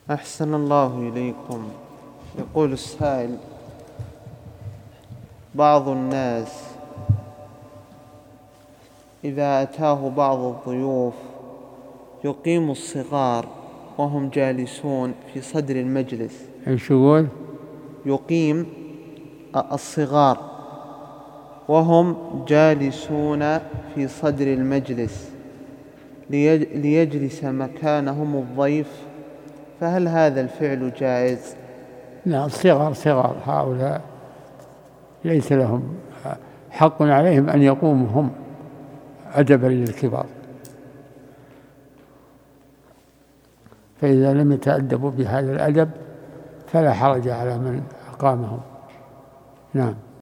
أحسن الله إليكم. يقول السائل: بعض الناس إذا أتاه بعض الضيوف يقيم الصغار وهم جالسون في صدر المجلس. إيش يقول؟ يقيم الصغار وهم جالسون في صدر المجلس ليجلس مكانهم الضيف، فهل هذا الفعل جائز؟ لا، الصغار صغار، هؤلاء ليس لهم حق عليهم أن يقوموا هم أدبا للكبار، فإذا لم يتأدبوا بهذا الأدب فلا حرج على من أقامهم. نعم.